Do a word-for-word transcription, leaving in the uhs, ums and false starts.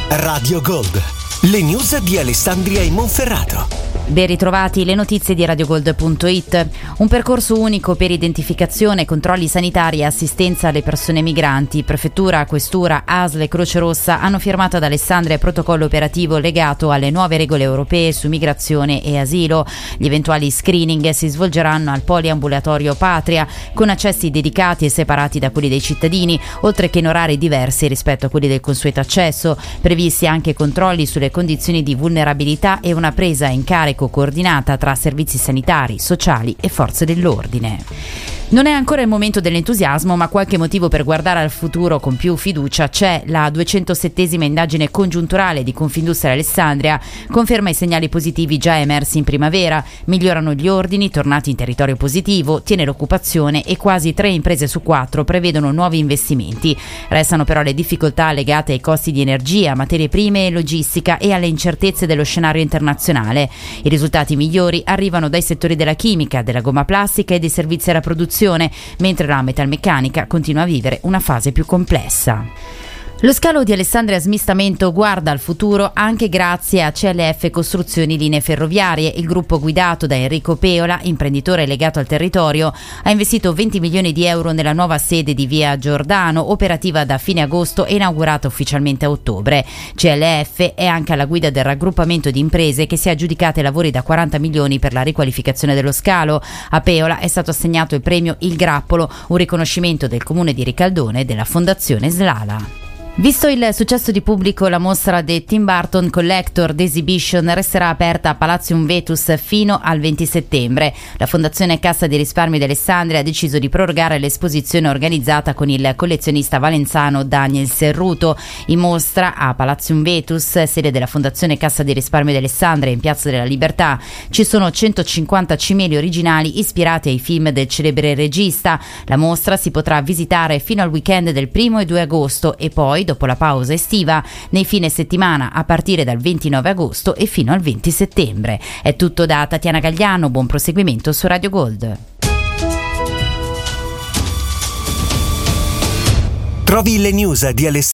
Radio Gold, le news di Alessandria e Monferrato. Ben ritrovati, le notizie di radiogold punto it. Un percorso unico per identificazione, controlli sanitari e assistenza alle persone migranti. Prefettura, Questura, A S L e Croce Rossa hanno firmato ad Alessandria il protocollo operativo legato alle nuove regole europee su migrazione e asilo. Gli eventuali screening si svolgeranno al poliambulatorio Patria, con accessi dedicati e separati da quelli dei cittadini, oltre che in orari diversi rispetto a quelli del consueto accesso. Previsti anche controlli sulle condizioni di vulnerabilità e una presa in carico coordinata tra servizi sanitari, sociali e forze dell'ordine. Non è ancora il momento dell'entusiasmo, ma qualche motivo per guardare al futuro con più fiducia c'è. La duecentosettesima indagine congiunturale di Confindustria Alessandria conferma i segnali positivi già emersi in primavera. Migliorano gli ordini, tornati in territorio positivo, tiene l'occupazione e quasi tre imprese su quattro prevedono nuovi investimenti. Restano però le difficoltà legate ai costi di energia, materie prime e logistica e alle incertezze dello scenario internazionale. I risultati migliori arrivano dai settori della chimica, della gomma plastica e dei servizi alla produzione, mentre la metalmeccanica continua a vivere una fase più complessa. Lo scalo di Alessandria Smistamento guarda al futuro anche grazie a C L F Costruzioni Linee Ferroviarie. Il gruppo guidato da Enrico Peola, imprenditore legato al territorio, ha investito venti milioni di euro nella nuova sede di Via Giordano, operativa da fine agosto e inaugurata ufficialmente a ottobre. C L F è anche alla guida del raggruppamento di imprese che si è aggiudicate lavori da quaranta milioni per la riqualificazione dello scalo. A Peola è stato assegnato il premio Il Grappolo, un riconoscimento del comune di Ricaldone e della Fondazione Slala. Visto il successo di pubblico, la mostra The Tim Burton Collector The Exhibition resterà aperta a Palazzo Vetus fino al venti settembre. La Fondazione Cassa di Risparmio di Alessandria ha deciso di prorogare l'esposizione organizzata con il collezionista valenzano Daniel Serruto. In mostra a Palazzo Vetus, sede della Fondazione Cassa di Risparmio di Alessandria in Piazza della Libertà, ci sono centocinquanta cimeli originali ispirati ai film del celebre regista. La mostra si potrà visitare fino al weekend del primo e due agosto e poi, dopo la pausa estiva, nei fine settimana a partire dal ventinove agosto e fino al venti settembre. È tutto da Tatiana Gagliano, buon proseguimento su Radio Gold. Trovi le news di Alessandria